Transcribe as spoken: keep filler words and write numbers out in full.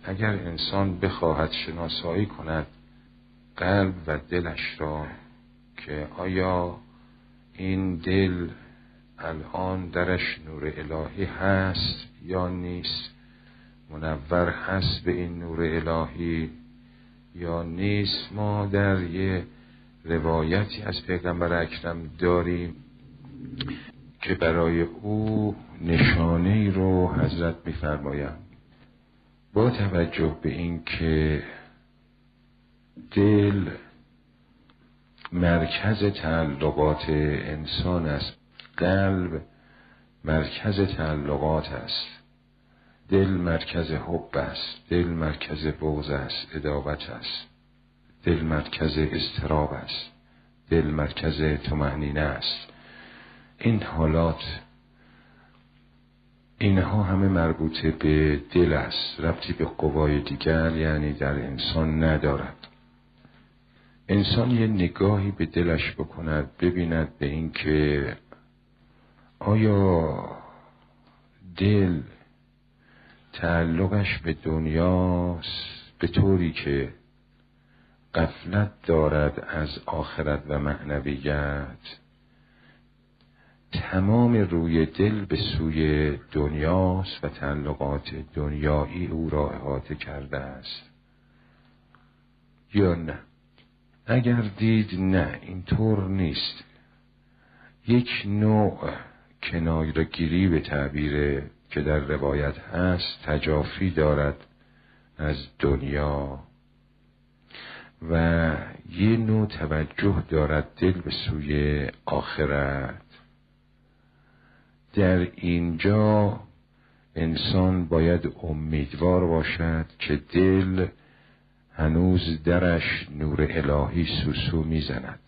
اگر انسان بخواهد شناسایی کند قلب و دلش را که آیا این دل الان درش نور الهی هست یا نیست، منور هست به این نور الهی یا نیست. ما در یه روایتی از پیغمبر اکرم داریم که برای او نشانه‌ای رو حضرت می‌فرمایند با توجه به این که دل مرکز تعلقات انسان است، قلب مرکز تعلقات است، دل مرکز حب است، دل مرکز بغض است، عداوت است، دل مرکز اضطراب است، دل مرکز طمأنینه است. این حالات اینها همه مربوط به دل است، ربطی به قوای دیگر یعنی در انسان ندارد. انسان یه نگاهی به دلش بکند، ببیند به این که آیا دل تعلقش به دنیاست به طوری که غفلت دارد از آخرت و معنویت، تمام روی دل به سوی دنیاست و تعلقات دنیایی او را احاطه کرده است یا نه؟ اگر دید نه اینطور نیست، یک نوع کنایه‌گیری به تعبیر که در روایت هست تجافی دارد از دنیا و یه نوع توجه دارد دل به سوی آخرت. در اینجا انسان باید امیدوار باشد که دل هنوز درش نور الهی سوسو میزند